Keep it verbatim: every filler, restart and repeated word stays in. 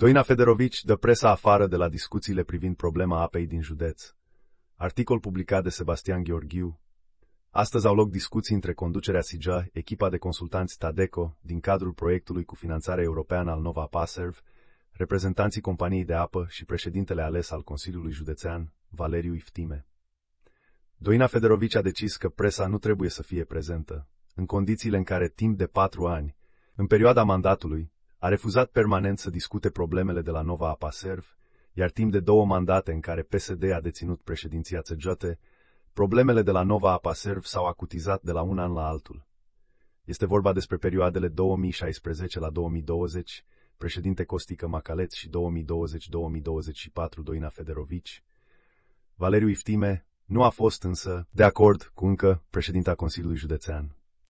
Doina Federovici dă presa afară de la discuțiile privind problema apei din județ. Articol publicat de Sebastian Gheorghiu. Astăzi au loc discuții între conducerea S I G A, echipa de consultanți Tadeco, din cadrul proiectului cu finanțare europeană al Nova Apaserv, reprezentanții companiei de apă și președintele ales al Consiliului Județean, Valeriu Iftime. Doina Federovici a decis că presa nu trebuie să fie prezentă, în condițiile în care timp de patru ani, în perioada mandatului, a refuzat permanent să discute problemele de la Nova Apaserv, iar timp de două mandate în care P S D a deținut președinția C G T, problemele de la Nova Apaserv s-au acutizat de la un an la altul. Este vorba despre perioadele două mii șaisprezece la două mii douăzeci, președinte Costică Macaleț și două mii douăzeci - două mii douăzeci și patru Doina Federovici. Valeriu Iftime nu a fost însă de acord cu încă președinta Consiliului Județean.